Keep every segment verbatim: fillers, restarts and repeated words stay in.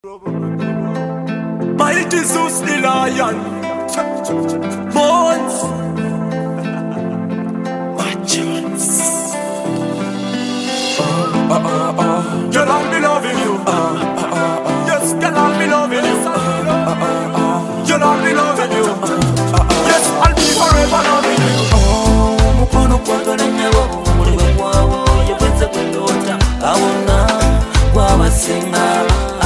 Mighty Zeus the lion, Mons, Machons. Uh, uh, uh, uh. Girl, I'll be loving you. Uh, uh, uh, uh. Yes, girl, I'll be loving you. Uh, uh, uh, uh. Girl, I'll be loving you. Uh, uh, uh. Yes, I'll be forever loving you. Oh, mukono kwagala nyabo, muliwe kwawo, yepeze kwendota, awona, wabasinga.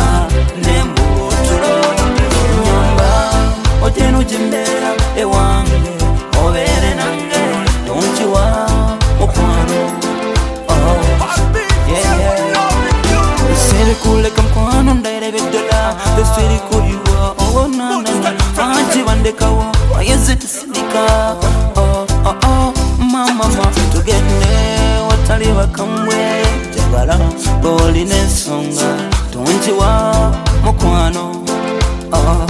Otenu jindera ewange obere nange don't you want mukwano oh yeah yeah seri kule kamkwano ndaire bedola the seri kuyiwa oh na na fanji bandekawo wayeze tusindika oh oh oh mama mama tugende watali bakamwe jabala boli nesonga don't you want mukwano oh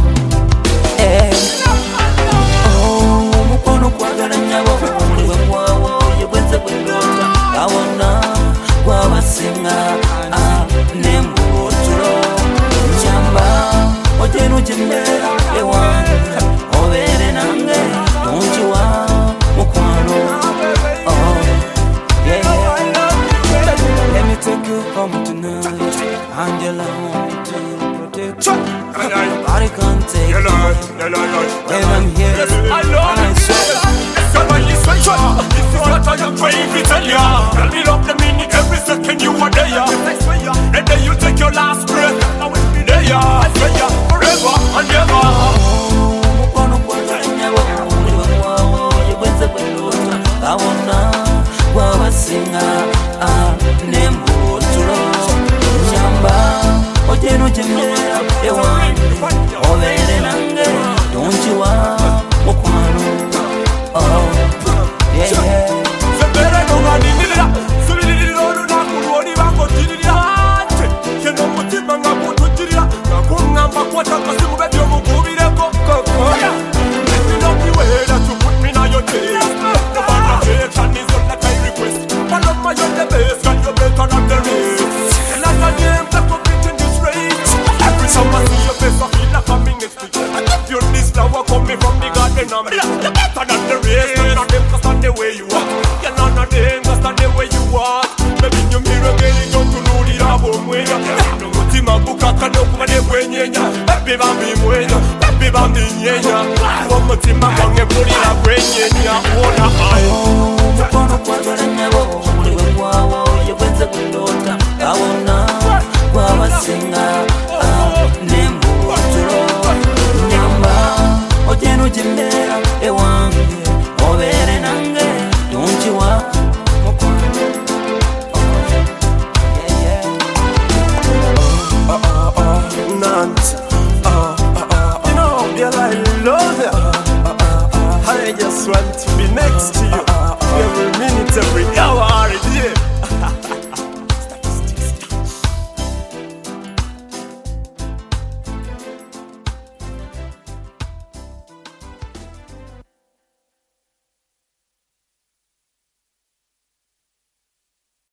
oh, mukono kwagala nyabo, muliwe kwawo, yebweze kwendota, awona, wabasinga, ah, nembutulo, njamba, otenu jindera, ewange, obere nange, donjiwa, mukwano, oh, yeah, let me take you home tonight, Angela, want me to protect you. Nobody can take you. When I'm here, yes, I love and I say, somebody listen to me. This is what I am trying to tell ya. Tell me love the minute, every second you are there. And then you take your last breath. I will be there. I swear ya, forever and ever. oh, mukono kwagala nyabo, muliwe kwawo, yebweze kwendota, awona, wabasinga, ah, nembutulo, njamba, otenu jindera, ewange, obere nange, don't you want mukwano, oh, yeah, yeah. Sebere nonga nindira, subirira oluna kulwoni bango tirira. Keno mutima nga kututirira, ngakungamba kwata kasimu bedi omukubireko koko. Let me love the way that you put me in your taste. The validation is all that I request. Follow my you're the best, got you better than the rest. And as a name that compete in this race. Every time I see your face, I feel like I'm in next to you. You're this flower coming from the garden, I'm you're better than the rest. None of them cause that's the way you are. You're none of them cause that's the way you are. Baby, you mirror girl, you don't know the rabo mwenya. No mutima bukaka no kumane kwenyenya. Baby bambi mwenya, baby bambi nyenya. Kwa mutima mwange bulira kwenyenya. Ona ayo. Oh, mukono kwagala nyabo, muliwe kwawo, yebweze kwendota, awona, wabasinga, ah, nembutulo, nyamba, otenu jindera, ewange, obere nange, don't you want mukwano, oh, yeah, yeah. Uh, uh, uh, Nancy, uh, uh, uh, you know, girl, I love you. Uh, uh, uh, I just want to